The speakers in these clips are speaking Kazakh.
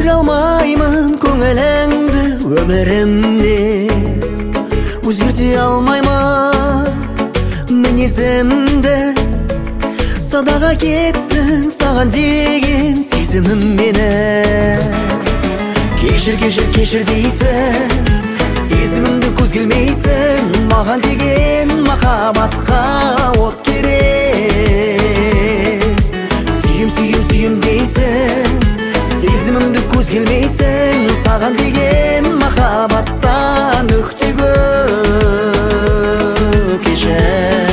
Өшіре алмаймын көңіліңді өмірімде, өзгерте алмаймын мінезімді. Садаға кетсін саған деген сезімім мені. Кешір, кешір, кешір дейсің, сезімімді көз келмейсің. Маған деген махаббатқа от керек. Сүйім, сүйім, сүйім дейсің, сезімімді көз келмейсің. Саған деген махаббаттан нүкте көп. Кешір.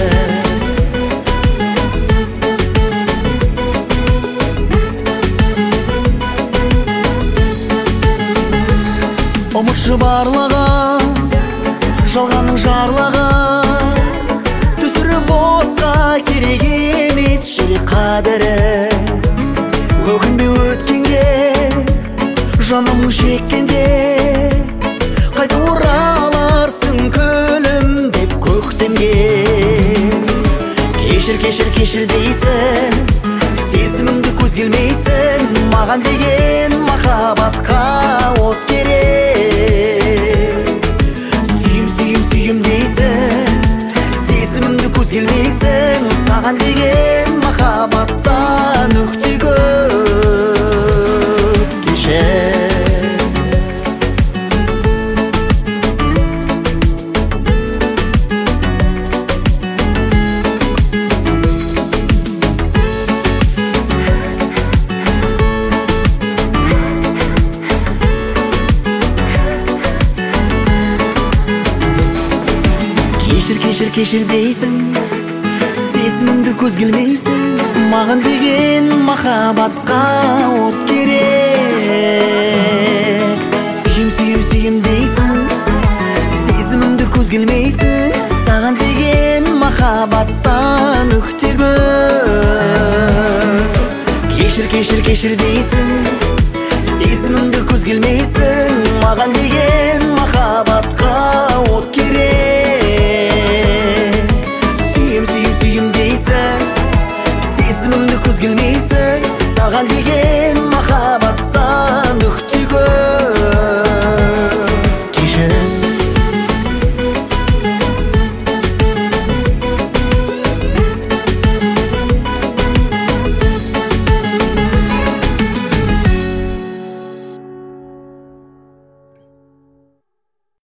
Ұмытшы барлығын, жалғанның жарлығын. Түсірі болса керек емес жүрек қадірі. Өкінбе өткенге, жаным шеккенде. Қайта ораларсың күлімдеп көктемге. Кешір, кешір, кешір дейсің, сезімімді көз келмейсің. Маған деген махаббатқа от керек. Сүйім, сүйім, сүйім дейсің, сезімімді көз келмейсің. Саған деген махаббаттан нүкте көп. Кешір. Кешір, кешір, кешір дейсің, сезімімді көз келмейсің. Маған деген махаббатқа от керек. Сүйім, сүйім, сүйім дейсің, сезімімді көз келмейсің. Саған деген махаббаттан нүкте көп. Кешір, кешір, кешір дейсің, сезімімді көз келмейсің. Маған деген махаббатқа от керек. Сүйім, сүйім, сүйім дейсің, сезімімді көз келмейсің. Саған деген